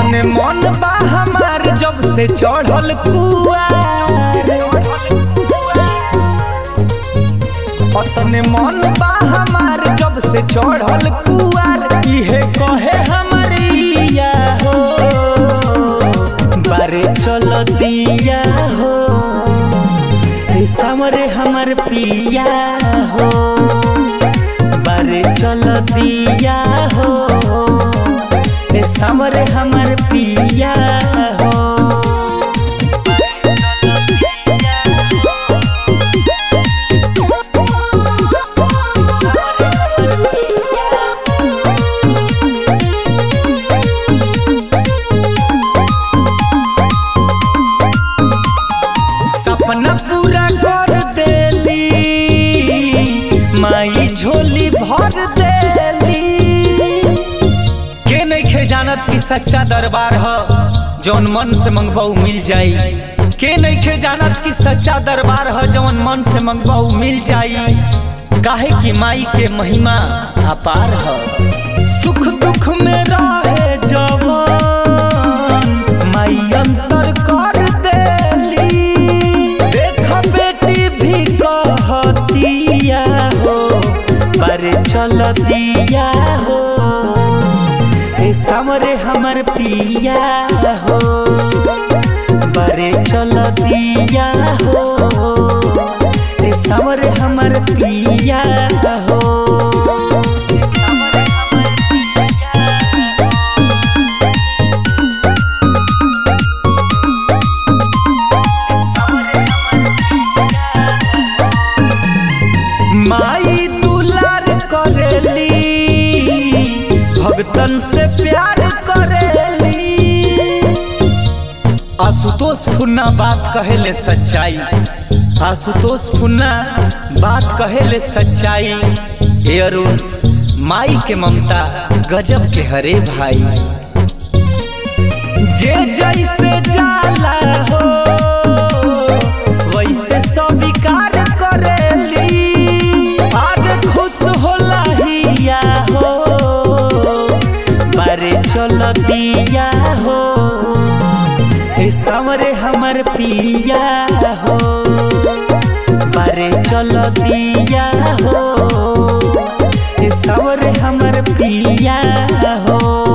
अतने मन बा हमार जब से चढ़ल कुआर, अतने मन बा हमार जब से चढ़ल कुआर। इहे कहे हमरिया हो बारे चल दिया हो, सामरे हमर पिया हो बारे चल दिया हो, सामरे हमर पिया हो। सपना पूरा कर देली माई झोली भर देली। के नइखे जानत कि सच्चा दरबार ह जौन मन से मंगबाऊ मिल जाई। के नइखे जानत कि सच्चा दरबार ह जौन मन से मंगबाऊ मिल जाई। काहे कि माई के महिमा अपार ह। सुख दुख में रहे जवान माई अंतर कर देली। देख बेटी भी कहतिया हो पर चल दिया हो, सामरे हमर पिया हो बारे चल दिया हो, सामरे हमर पिया हो। माई दुलार करेली भगतन से प्यार करेली। आशुतोष फुन्ना बात कहेले सच्चाई, आशुतोष फुन्ना बात कहेले सच्चाई। ए अरुण माई के ममता गजब के हरे भाई। जे जैसे जाला हो वैसे स्वीकार करेली। आज खुश होला हिया हो बारे चल दिया हो, सामरे हमर पिया हो बारे चल दिया हो, सामरे हमर पिया हो।